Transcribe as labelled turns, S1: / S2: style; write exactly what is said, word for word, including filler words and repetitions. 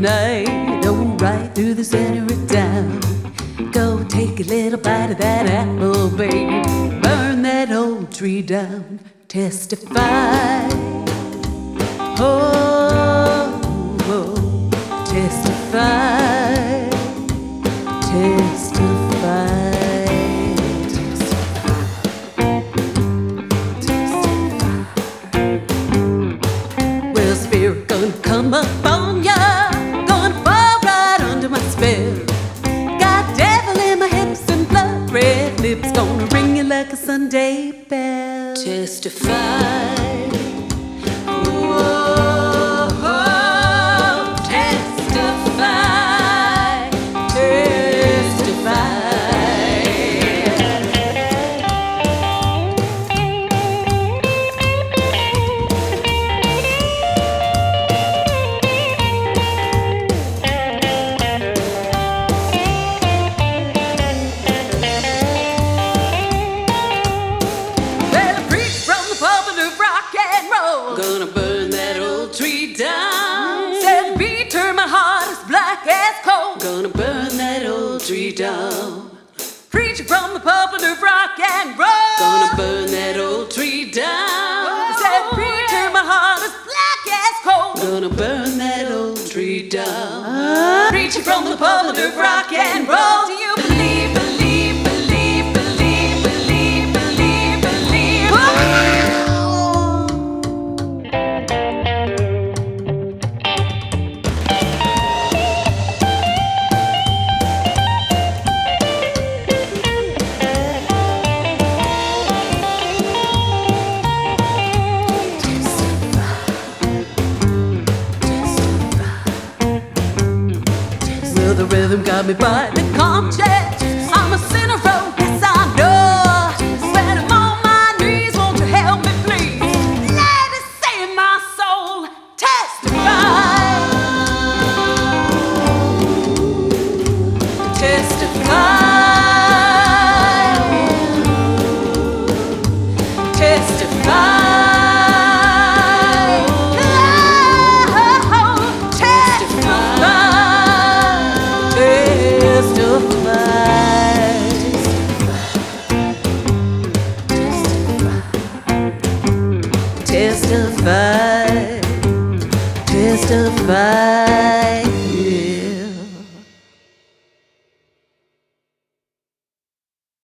S1: night, oh, right through the center of town. Go take a little bite of that apple, baby. Burn that old tree down. Testify. Oh, oh, testify. Testify. Spirit gonna come up on ya, gonna fall right under my spell. Got devil in my hips and blood red lips, gonna ring you like a Sunday bell. Testify. Oh, oh, testify. Testify. Gonna burn that old tree down. Said beat turn my heart as black as coal. Gonna burn that old tree down. Preaching from the pulpit of rock and roll. Gonna burn that old tree down. Said beat turn my heart as black as coal. Gonna burn that old tree down. Preaching from the pulpit of rock and roll. Do you believe, believe, believe, believe, believe, believe, believe? The rhythm got me by the conch.